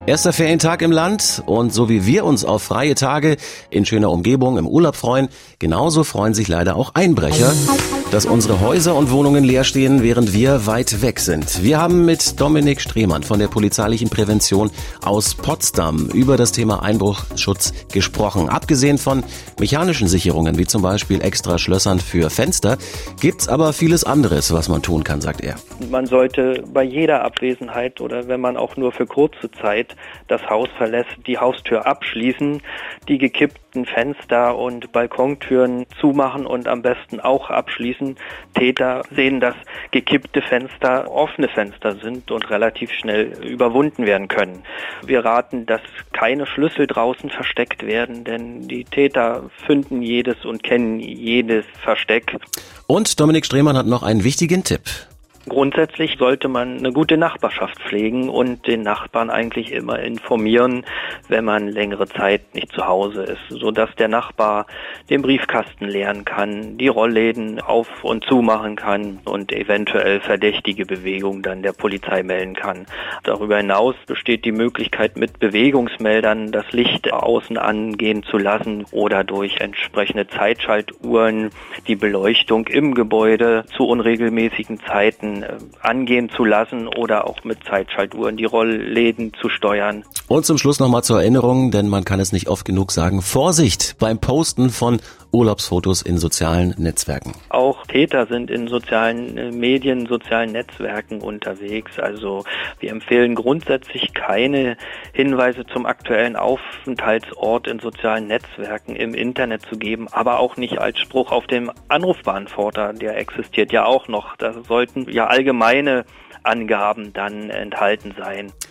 Erster Ferientag im Land und so wie wir uns auf freie Tage in schöner Umgebung im Urlaub freuen, genauso freuen sich leider auch Einbrecher, dass unsere Häuser und Wohnungen leer stehen, während wir weit weg sind. Wir haben mit Dominik Strehmann von der polizeilichen Prävention aus Potsdam über das Thema Einbruchsschutz gesprochen. Abgesehen von mechanischen Sicherungen, wie zum Beispiel extra Schlössern für Fenster, gibt's aber vieles anderes, was man tun kann, sagt er. Man sollte bei jeder Abwesenheit oder wenn man auch nur für kurze Zeit das Haus verlässt, die Haustür abschließen, die gekippten Fenster und Balkontüren zumachen und am besten auch abschließen. Täter sehen, dass gekippte Fenster offene Fenster sind und relativ schnell überwunden werden können. Wir raten, dass keine Schlüssel draußen versteckt werden, denn die Täter finden jedes und kennen jedes Versteck. Und Dominik Strehmann hat noch einen wichtigen Tipp. Grundsätzlich sollte man eine gute Nachbarschaft pflegen und den Nachbarn eigentlich immer informieren, wenn man längere Zeit nicht zu Hause ist, sodass der Nachbar den Briefkasten leeren kann, die Rollläden auf- und zumachen kann und eventuell verdächtige Bewegungen dann der Polizei melden kann. Darüber hinaus besteht die Möglichkeit, mit Bewegungsmeldern das Licht außen angehen zu lassen oder durch entsprechende Zeitschaltuhren die Beleuchtung im Gebäude zu unregelmäßigen Zeiten angehen zu lassen oder auch mit Zeitschaltuhren die Rollläden zu steuern. Und zum Schluss nochmal zur Erinnerung, denn man kann es nicht oft genug sagen, Vorsicht beim Posten von Urlaubsfotos in sozialen Netzwerken. Auch Täter sind in sozialen Medien, sozialen Netzwerken unterwegs. Also wir empfehlen grundsätzlich keine Hinweise zum aktuellen Aufenthaltsort in sozialen Netzwerken im Internet zu geben, aber auch nicht als Spruch auf dem Anrufbeantworter, der existiert ja auch noch. Da sollten ja allgemeine Angaben dann enthalten sein.